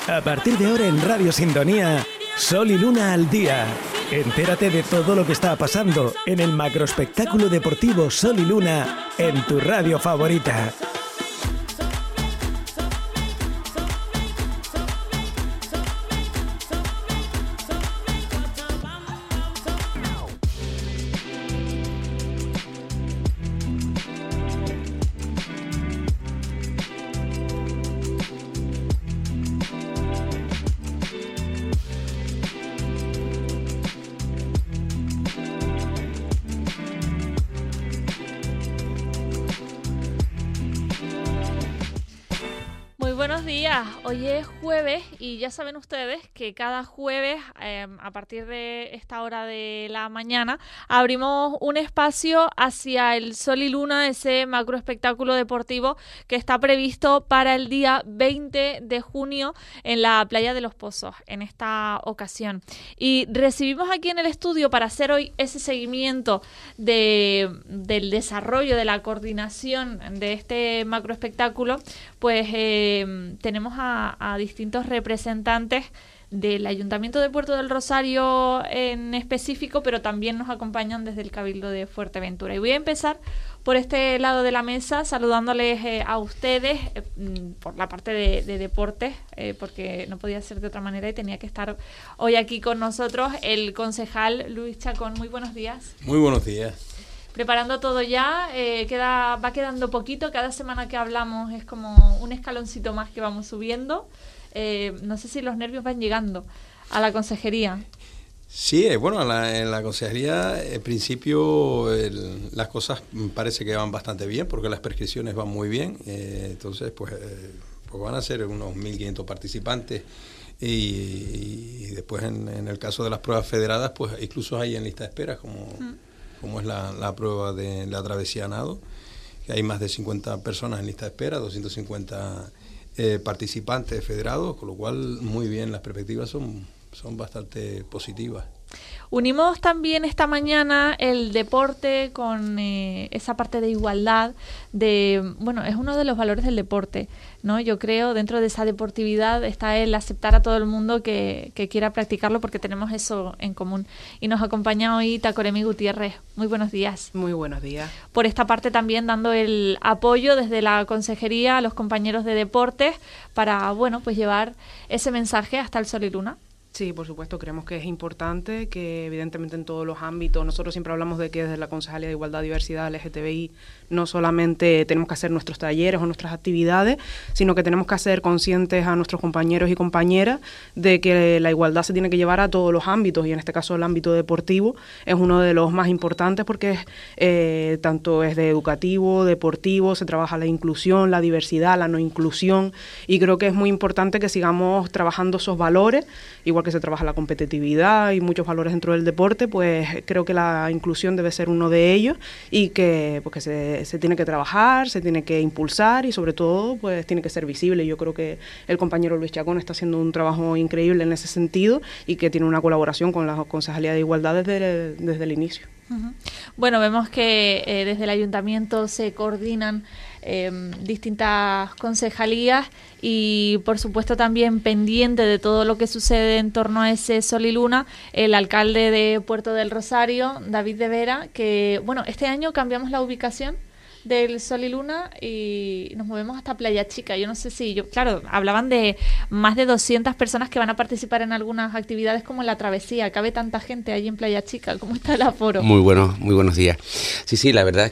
A partir de ahora en Radio Sintonía, Sol y Luna al día. Entérate de todo lo que está pasando en el macroespectáculo deportivo Sol y Luna en tu radio favorita. Buenos días, hoy es jueves y ya saben ustedes que cada jueves a partir de esta hora de la mañana abrimos un espacio hacia el Sol y Luna, ese macroespectáculo deportivo que está previsto para el día 20 de junio en la Playa de los Pozos en esta ocasión. Y recibimos aquí en el estudio para hacer hoy ese seguimiento del desarrollo, de la coordinación de este macroespectáculo, pues tenemos a distintos representantes del Ayuntamiento de Puerto del Rosario en específico, pero también nos acompañan desde el Cabildo de Fuerteventura. Y voy a empezar por este lado de la mesa saludándoles a ustedes por la parte de deportes, porque no podía ser de otra manera y tenía que estar hoy aquí con nosotros el concejal Luis Chacón. Muy buenos días. Muy buenos días. Preparando todo ya, va quedando poquito, cada semana que hablamos es como un escaloncito más que vamos subiendo. No sé si los nervios van llegando a la consejería. Sí, bueno, en la consejería, en principio, las cosas parece que van bastante bien, porque las prescripciones van muy bien. Entonces, pues van a ser unos 1.500 participantes. Y después, en el caso de las pruebas federadas, pues incluso hay en lista de espera, como es la prueba de la travesía a nado, que hay más de 50 personas en lista de espera, 250 participantes federados, con lo cual muy bien, las perspectivas son bastante positivas. Unimos también esta mañana el deporte con esa parte de igualdad, es uno de los valores del deporte, ¿no? Yo creo, dentro de esa deportividad está el aceptar a todo el mundo que quiera practicarlo, porque tenemos eso en común. Y nos acompaña hoy Tacoremi Gutiérrez. Muy buenos días. Muy buenos días. Por esta parte también dando el apoyo desde la consejería a los compañeros de deportes para, pues llevar ese mensaje hasta el Sol y Luna. Sí, por supuesto, creemos que es importante que evidentemente en todos los ámbitos, nosotros siempre hablamos de que desde la Concejalía de Igualdad, Diversidad, LGTBI, no solamente tenemos que hacer nuestros talleres o nuestras actividades, sino que tenemos que hacer conscientes a nuestros compañeros y compañeras de que la igualdad se tiene que llevar a todos los ámbitos, y en este caso el ámbito deportivo es uno de los más importantes, porque tanto es de educativo, deportivo, se trabaja la inclusión, la diversidad, la no inclusión, y creo que es muy importante que sigamos trabajando esos valores, igual que se trabaja la competitividad y muchos valores dentro del deporte, pues creo que la inclusión debe ser uno de ellos, y que se tiene que trabajar, se tiene que impulsar y sobre todo pues tiene que ser visible. Yo creo que el compañero Luis Chacón está haciendo un trabajo increíble en ese sentido y que tiene una colaboración con la Concejalía de Igualdad desde el inicio. Uh-huh. Bueno, vemos que desde el ayuntamiento se coordinan distintas concejalías y por supuesto también pendiente de todo lo que sucede en torno a ese Sol y Luna, el alcalde de Puerto del Rosario, David de Vera, que este año cambiamos la ubicación del Sol y Luna y nos movemos hasta Playa Chica. Yo no sé si, hablaban de más de 200 personas que van a participar en algunas actividades como la travesía. ¿Cabe tanta gente allí en Playa Chica? ¿Cómo está el aforo? Muy buenos días. Sí, la verdad es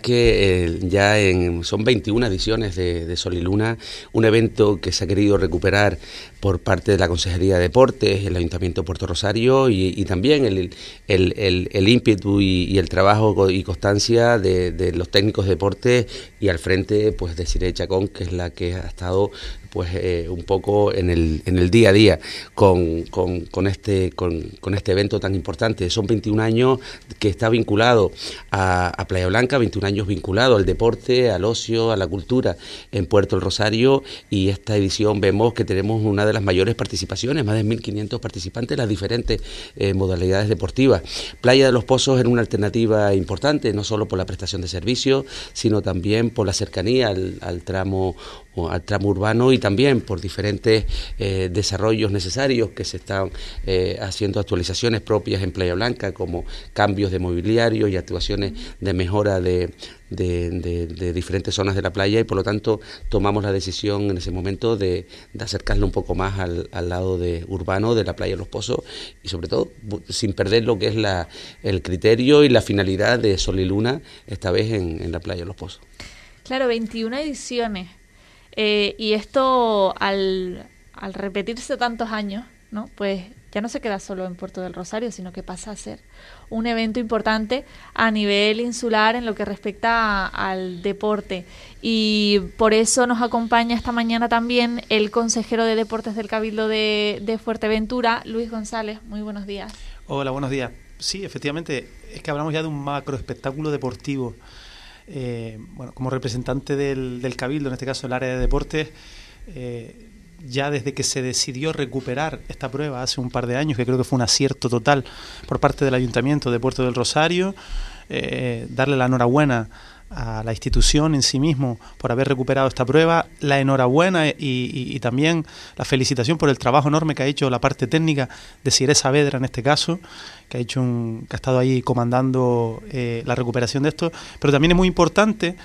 que son 21 ediciones de Sol y Luna, un evento que se ha querido recuperar por parte de la Consejería de Deportes, el Ayuntamiento de Puerto Rosario y también el ímpetu y el trabajo y constancia de los técnicos de deporte, y al frente pues de Siré Chacón, que es la que ha estado un poco en el día a día con este evento tan importante. Son 21 años que está vinculado a Playa Blanca, 21 años vinculado al deporte, al ocio, a la cultura en Puerto del Rosario, y esta edición vemos que tenemos una de las mayores participaciones, más de 1.500 participantes en las diferentes modalidades deportivas. Playa de los Pozos era una alternativa importante, no solo por la prestación de servicios, sino también por la cercanía al tramo al tramo urbano, y también por diferentes desarrollos necesarios que se están haciendo actualizaciones propias en Playa Blanca, como cambios de mobiliario y actuaciones de mejora de diferentes zonas de la playa, y por lo tanto tomamos la decisión en ese momento de acercarlo un poco más al lado urbano de la playa de Los Pozos, y sobre todo sin perder lo que es el criterio y la finalidad de Sol y Luna, esta vez en la playa de Los Pozos. Claro, 21 ediciones. Y esto, al repetirse tantos años, ¿no? Pues ya no se queda solo en Puerto del Rosario, sino que pasa a ser un evento importante a nivel insular en lo que respecta al deporte. Y por eso nos acompaña esta mañana también el consejero de Deportes del Cabildo de Fuerteventura, Luis González. Muy buenos días. Hola, buenos días. Sí, efectivamente, es que hablamos ya de un macro espectáculo deportivo. Bueno, como representante del Cabildo, en este caso el área de deportes, ya desde que se decidió recuperar esta prueba hace un par de años, que creo que fue un acierto total por parte del Ayuntamiento de Puerto del Rosario, darle la enhorabuena a la institución en sí mismo por haber recuperado esta prueba, la enhorabuena y también la felicitación por el trabajo enorme que ha hecho la parte técnica de Siré Saavedra en este caso, que ha estado ahí comandando la recuperación de esto, pero también es muy importante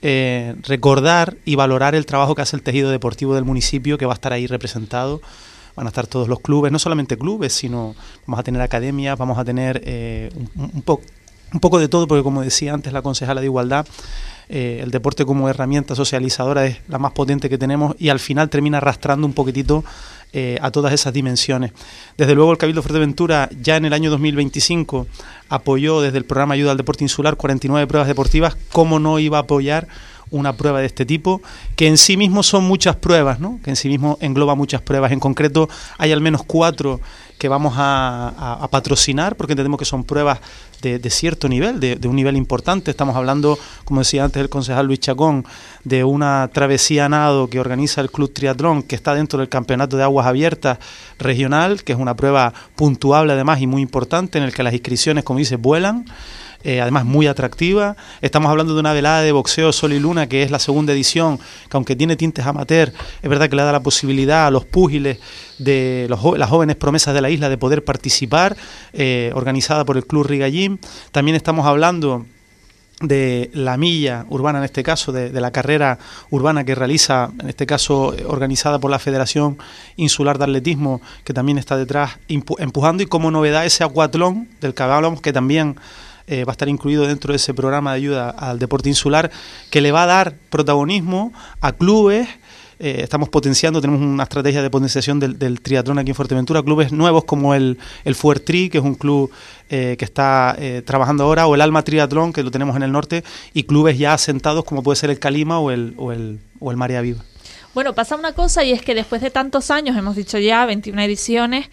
recordar y valorar el trabajo que hace el tejido deportivo del municipio, que va a estar ahí representado. Van a estar todos los clubes, no solamente clubes, sino vamos a tener academias, vamos a tener un poco de todo, porque como decía antes la concejala de Igualdad, el deporte como herramienta socializadora es la más potente que tenemos, y al final termina arrastrando un poquitito a todas esas dimensiones. Desde luego el Cabildo de Fuerteventura ya en el año 2025 apoyó desde el programa Ayuda al Deporte Insular 49 pruebas deportivas. ¿Cómo no iba a apoyar una prueba de este tipo, que en sí mismo son muchas pruebas, ¿no? Que en sí mismo engloba muchas pruebas? En concreto hay al menos 4 que vamos a patrocinar, porque entendemos que son pruebas de cierto nivel, de un nivel importante. Estamos hablando, como decía antes el concejal Luis Chacón, de una travesía a nado que organiza el Club Triatlón, que está dentro del Campeonato de Aguas Abiertas Regional, que es una prueba puntuable además y muy importante, en el que las inscripciones, como dice, vuelan. Además muy atractiva. Estamos hablando de una velada de boxeo Sol y Luna, que es la segunda edición, que aunque tiene tintes amateur, es verdad que le da la posibilidad a los púgiles de las jóvenes promesas de la isla de poder participar, organizada por el Club Rigallín. También estamos hablando de la milla urbana, en este caso, de la carrera urbana que realiza, en este caso organizada por la Federación Insular de Atletismo, que también está detrás empujando, y como novedad ese acuatlón del que hablábamos, que también va a estar incluido dentro de ese programa de ayuda al deporte insular, que le va a dar protagonismo a clubes. Estamos potenciando, tenemos una estrategia de potenciación del triatlón aquí en Fuerteventura, clubes nuevos como el Fuertri, que es un club que está trabajando ahora, o el Alma Triatlón, que lo tenemos en el norte, y clubes ya asentados como puede ser el Calima o el Marea Viva. Bueno, pasa una cosa, y es que después de tantos años, hemos dicho ya 21 ediciones,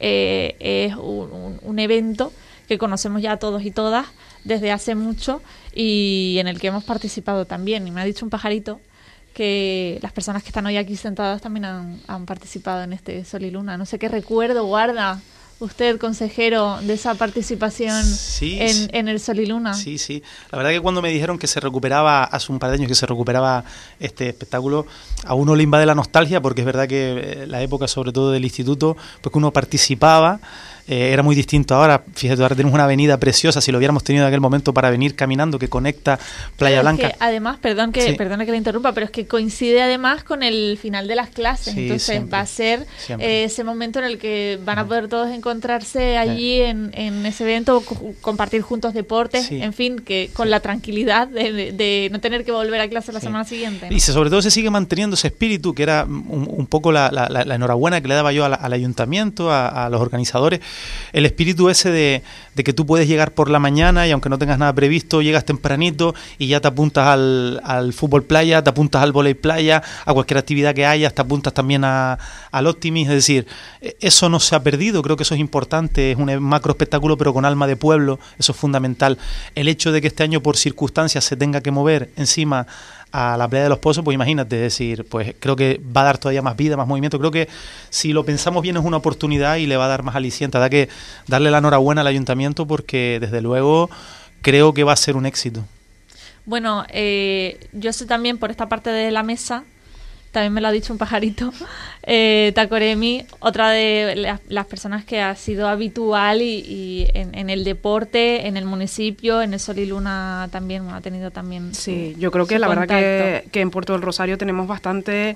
es un evento que conocemos ya todos y todas desde hace mucho, y en el que hemos participado también. Y me ha dicho un pajarito que las personas que están hoy aquí sentadas también han participado en este Sol y Luna. No sé qué recuerdo guarda usted, consejero, de esa participación en el Sol y Luna. Sí, sí. La verdad que cuando me dijeron que se recuperaba, hace un par de años que se recuperaba este espectáculo, a uno le invade la nostalgia, porque es verdad que la época, sobre todo del instituto, pues que uno participaba, era muy distinto ahora. Fíjate, ahora tenemos una avenida preciosa, si lo hubiéramos tenido en aquel momento para venir caminando, que conecta Playa Blanca. Es que además, perdone que le interrumpa, pero es que coincide además con el final de las clases, sí, entonces siempre, va a ser ese momento en el que van a poder todos encontrarse allí en ese evento, compartir juntos deportes, en fin, que con la tranquilidad de no tener que volver a clase la semana siguiente, ¿no? Y sobre todo se sigue manteniendo ese espíritu, que era un poco la enhorabuena que le daba yo al ayuntamiento, a los organizadores, el espíritu ese de que tú puedes llegar por la mañana y aunque no tengas nada previsto, llegas tempranito y ya te apuntas al fútbol playa, te apuntas al vóley playa, a cualquier actividad que haya, te apuntas también al Optimis. Es decir, eso no se ha perdido, creo que eso es importante, es un macro espectáculo pero con alma de pueblo, eso es fundamental. El hecho de que este año por circunstancias se tenga que mover encima a la playa de Los Pozos, pues imagínate, es decir, pues creo que va a dar todavía más vida, más movimiento. Creo que si lo pensamos bien es una oportunidad y le va a dar más aliciente. Habrá que darle la enhorabuena al ayuntamiento, porque desde luego creo que va a ser un éxito. Bueno, yo sé también por esta parte de la mesa también me lo ha dicho un pajarito, Takoremi, otra de las personas que ha sido habitual y en el deporte, en el municipio, en el Sol y Luna también ha tenido también Sí, yo creo que la verdad que en Puerto del Rosario tenemos bastante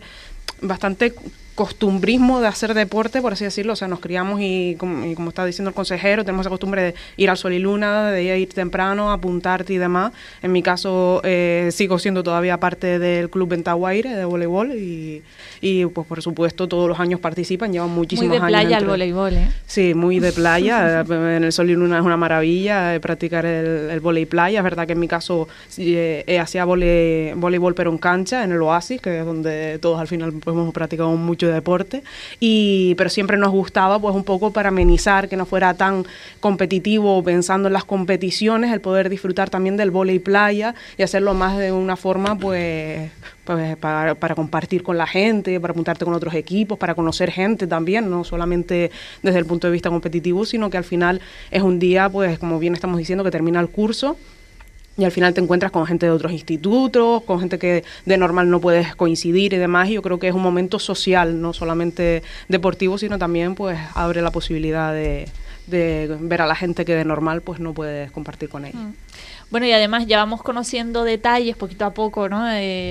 costumbrismo de hacer deporte, por así decirlo, o sea, nos criamos y como está diciendo el consejero, tenemos la costumbre de ir al Sol y Luna, de ir temprano, apuntarte y demás. En mi caso, sigo siendo todavía parte del Club Ventaguaire de voleibol y pues por supuesto todos los años participan, llevan muchísimos años. Muy de playa el voleibol, ¿eh? Sí, muy de playa, en el Sol y Luna es una maravilla practicar el voleibol playa, es verdad que en mi caso hacía voleibol pero en cancha, en el Oasis, que es donde todos al final pues, hemos practicado mucho de deporte, pero siempre nos gustaba pues un poco para amenizar, que no fuera tan competitivo pensando en las competiciones, el poder disfrutar también del vóley playa y hacerlo más de una forma pues para compartir con la gente, para apuntarte con otros equipos, para conocer gente también, no solamente desde el punto de vista competitivo, sino que al final es un día, pues como bien estamos diciendo, que termina el curso y al final te encuentras con gente de otros institutos, con gente que de normal no puedes coincidir y demás, y yo creo que es un momento social, no solamente deportivo, sino también pues abre la posibilidad de ver a la gente que de normal pues no puedes compartir con ella. Bueno, y además ya vamos conociendo detalles poquito a poco, ¿no?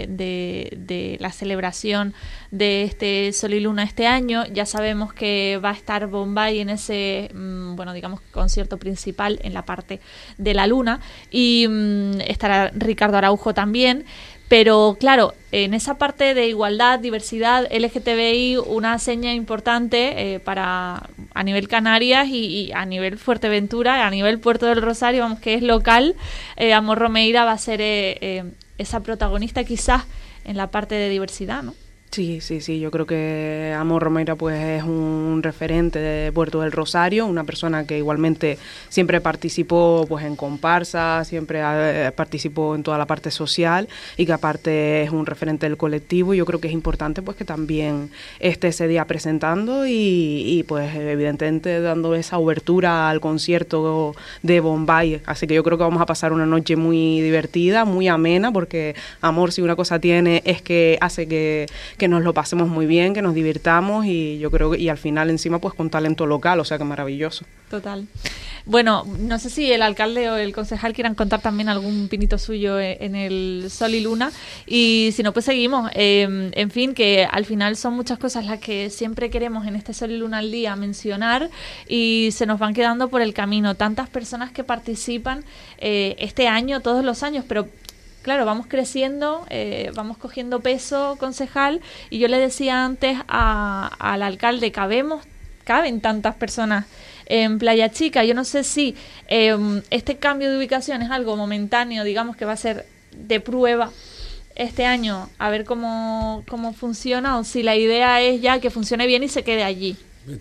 de la celebración de este Sol y Luna este año. Ya sabemos que va a estar Bombay en ese, digamos, concierto principal en la parte de la luna y estará Ricardo Araujo también. Pero claro, en esa parte de igualdad, diversidad, LGTBI, una seña importante a nivel Canarias y a nivel Fuerteventura, a nivel Puerto del Rosario, vamos, que es local. Amor Romeira va a ser esa protagonista quizás en la parte de diversidad, ¿no? Sí, yo creo que Amor Romeira pues es un referente de Puerto del Rosario, una persona que igualmente siempre participó pues en comparsa, siempre participó en toda la parte social y que aparte es un referente del colectivo. Yo creo que es importante pues que también esté ese día presentando y pues evidentemente dando esa obertura al concierto de Bombay, así que yo creo que vamos a pasar una noche muy divertida, muy amena, porque Amor, si una cosa tiene, es que hace que nos lo pasemos muy bien, que nos divirtamos y yo creo que y al final encima pues con talento local, o sea que maravilloso. Total. Bueno, no sé si el alcalde o el concejal quieran contar también algún pinito suyo en el Sol y Luna y si no pues seguimos. En fin, que al final son muchas cosas las que siempre queremos en este Sol y Luna al día mencionar y se nos van quedando por el camino. Tantas personas que participan este año, todos los años, pero claro, vamos creciendo, vamos cogiendo peso, concejal, y yo le decía antes al alcalde, caben tantas personas en Playa Chica. Yo no sé si este cambio de ubicación es algo momentáneo, digamos que va a ser de prueba este año, a ver cómo funciona, o si la idea es ya que funcione bien y se quede allí.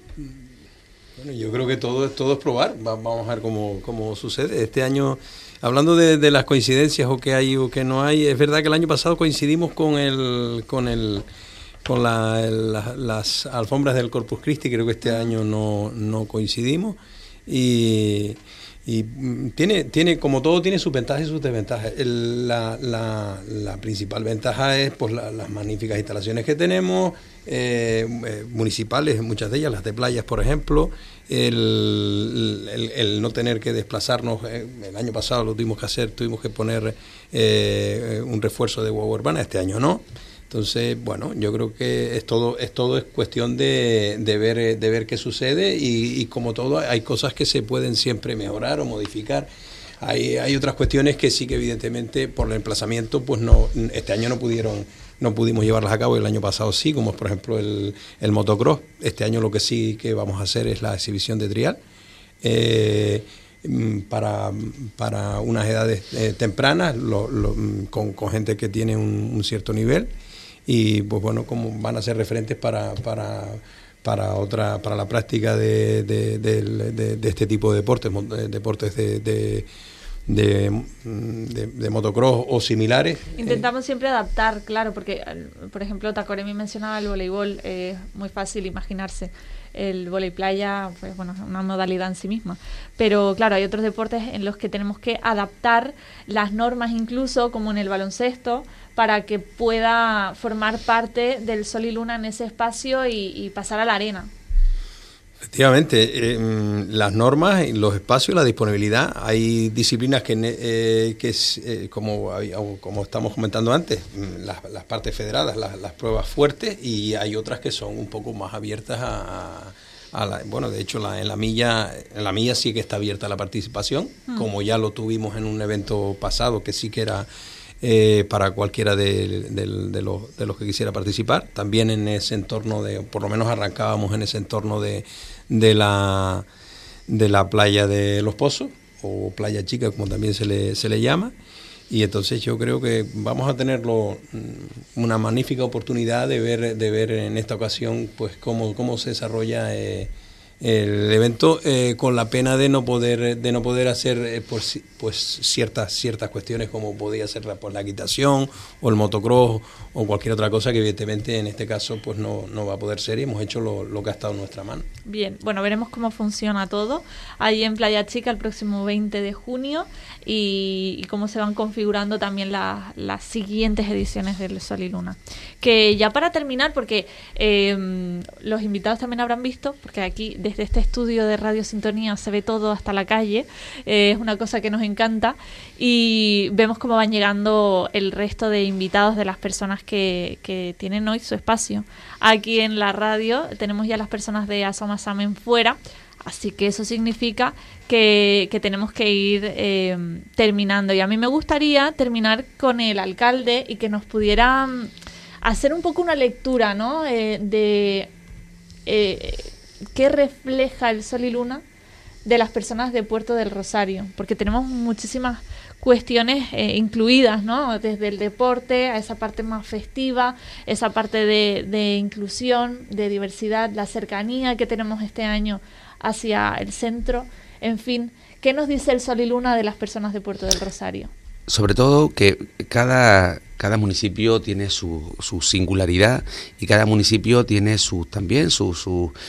Bueno, yo creo que todo es probar, vamos a ver cómo sucede. Este año, hablando de las coincidencias o que hay o que no hay, es verdad que el año pasado coincidimos con las alfombras del Corpus Christi, creo que este año no coincidimos y tiene como todo tiene sus ventajas y sus desventajas. La principal ventaja es pues las magníficas instalaciones que tenemos, municipales, muchas de ellas, las de playas por ejemplo, el no tener que desplazarnos. El año pasado lo tuvimos que poner un refuerzo de guagua urbana, este año no. Entonces, bueno, yo creo que es cuestión de ver qué sucede y como todo hay cosas que se pueden siempre mejorar o modificar. Hay otras cuestiones que sí que evidentemente por el emplazamiento pues este año no pudimos llevarlas a cabo, el año pasado sí, como por ejemplo el motocross. Este año lo que sí que vamos a hacer es la exhibición de trial para unas edades tempranas, con gente que tiene un cierto nivel. Y pues bueno, como van a ser referentes para la práctica de este tipo de deportes motocross o similares. Intentamos siempre adaptar, claro, porque, por ejemplo, Tacoremi mencionaba el voleibol, es muy fácil imaginarse. El vóley playa, pues bueno, es una modalidad en sí misma. Pero claro, hay otros deportes en los que tenemos que adaptar las normas, incluso como en el baloncesto, para que pueda formar parte del Sol y Luna en ese espacio y pasar a la arena. Efectivamente, las normas, los espacios, la disponibilidad. Hay disciplinas como estamos comentando antes, las partes federadas, las pruebas fuertes, y hay otras que son un poco más abiertas bueno, de hecho en la milla sí que está abierta la participación, como ya lo tuvimos en un evento pasado, que sí que era para cualquiera de los que quisiera participar. También en ese entorno por lo menos arrancábamos en ese entorno de la playa de Los Pozos, o Playa Chica, como también se le llama. Y entonces yo creo que vamos a tener una magnífica oportunidad de ver en esta ocasión pues cómo se desarrolla el evento, con la pena de no poder hacer pues ciertas cuestiones, como podía ser la equitación o el motocross o cualquier otra cosa, que evidentemente en este caso pues no va a poder ser, y hemos hecho lo que ha estado en nuestra mano. Bien, bueno, veremos cómo funciona todo ahí en Playa Chica el próximo 20 de junio y cómo se van configurando también las siguientes ediciones del Sol y Luna. Que ya para terminar, porque los invitados también habrán visto, porque aquí desde este estudio de Radio Sintonía se ve todo hasta la calle, es una cosa que nos encanta, y vemos cómo van llegando el resto de invitados, de las personas que tienen hoy su espacio. Aquí en la radio tenemos ya las personas de Asoma Samen fuera, así que eso significa que tenemos que ir terminando. Y a mí me gustaría terminar con el alcalde y que nos pudiera hacer un poco una lectura, ¿no? De qué refleja el Sol y Luna de las personas de Puerto del Rosario, porque tenemos muchísimas cuestiones incluidas, ¿no? Desde el deporte a esa parte más festiva, esa parte de inclusión, de diversidad, la cercanía que tenemos este año hacia el centro, en fin. ¿Qué nos dice el Sol y Luna de las personas de Puerto del Rosario? Sobre todo que cada municipio tiene su singularidad, y cada municipio tiene también sus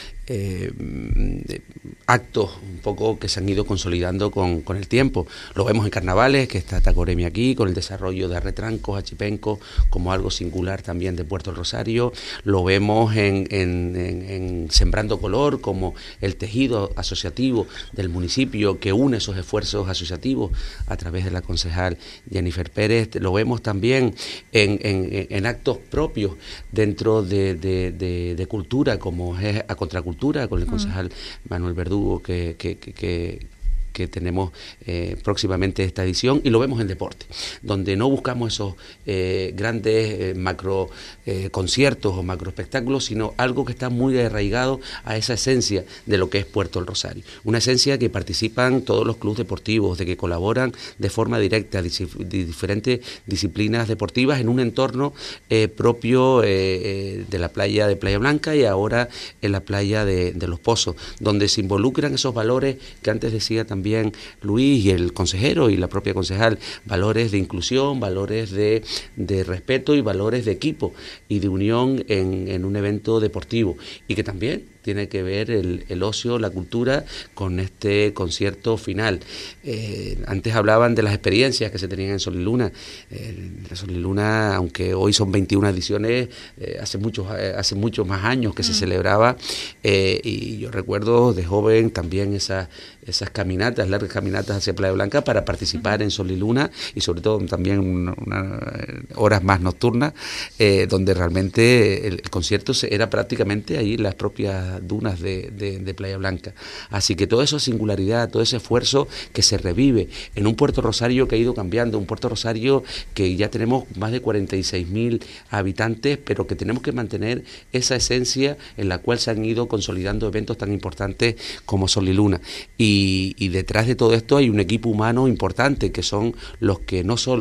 actos un poco que se han ido consolidando con el tiempo. Lo vemos en carnavales, que está Tacoremi aquí, con el desarrollo de Arretrancos, Achipenco, como algo singular también de Puerto del Rosario. Lo vemos en Sembrando Color, como el tejido asociativo del municipio que une esos esfuerzos asociativos a través de la concejal Jennifer Pérez. Lo vemos también en actos propios dentro de cultura, como es A Contracultura, con el concejal Manuel Verdugo, que tenemos próximamente esta edición, y lo vemos en deporte, donde no buscamos esos grandes macro conciertos o macro espectáculos, sino algo que está muy arraigado a esa esencia de lo que es Puerto del Rosario, una esencia que participan todos los clubes deportivos, de que colaboran de forma directa de diferentes disciplinas deportivas en un entorno propio de la playa de Playa Blanca, y ahora en la playa de Los Pozos, donde se involucran esos valores que antes decía también Luis y el consejero y la propia concejal, valores de inclusión, valores de respeto y valores de equipo y de unión en un evento deportivo, y que también tiene que ver el ocio, la cultura, con este concierto final. Antes hablaban de las experiencias que se tenían en Sol y Luna. La Sol y Luna, aunque hoy son 21 ediciones, hace muchos más años que se celebraba, y yo recuerdo de joven también esas caminatas, largas caminatas hacia Playa Blanca para participar en Sol y Luna, y sobre todo también horas más nocturnas, donde realmente el concierto era prácticamente ahí las propias dunas de Playa Blanca. Así que toda esa singularidad, todo ese esfuerzo que se revive en un Puerto Rosario que ha ido cambiando, un Puerto Rosario que ya tenemos más de 46.000 habitantes, pero que tenemos que mantener esa esencia en la cual se han ido consolidando eventos tan importantes como Sol y Luna. Y detrás de todo esto hay un equipo humano importante, que son los que no solo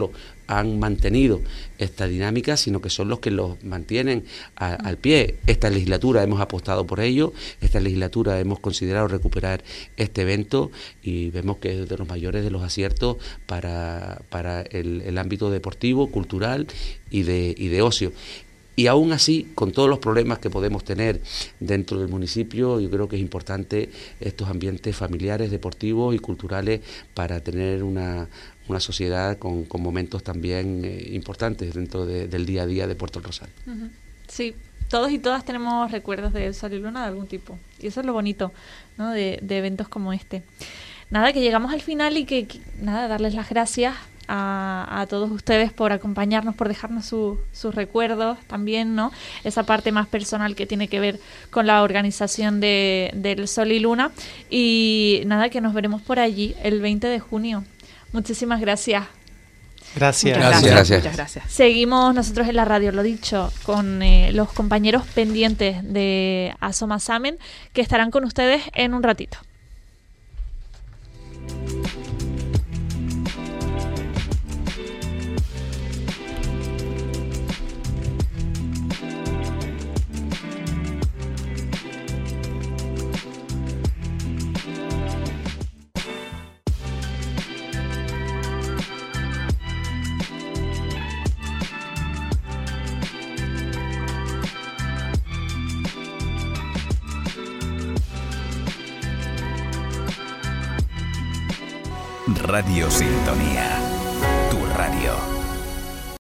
han mantenido esta dinámica, sino que son los que los mantienen al pie. Esta legislatura hemos apostado por ello, esta legislatura hemos considerado recuperar este evento y vemos que es de los mayores de los aciertos para el ámbito deportivo, cultural y de ocio. Y aún así, con todos los problemas que podemos tener dentro del municipio, yo creo que es importante estos ambientes familiares, deportivos y culturales para tener una sociedad con momentos también importantes dentro del día a día de Puerto Rosal. Sí, todos y todas tenemos recuerdos de Sol y Luna de algún tipo. Y eso es lo bonito, ¿no?, de eventos como este. Nada, que llegamos al final y que darles las gracias a todos ustedes por acompañarnos, por dejarnos sus recuerdos también, ¿no? Esa parte más personal que tiene que ver con la organización del Sol y Luna. Y nada, que nos veremos por allí el 20 de junio. Muchísimas gracias. Gracias. Muchas gracias. Seguimos nosotros en la radio, lo dicho, con los compañeros pendientes de Asomasamen, que estarán con ustedes en un ratito. Radio Sintonía, tu radio.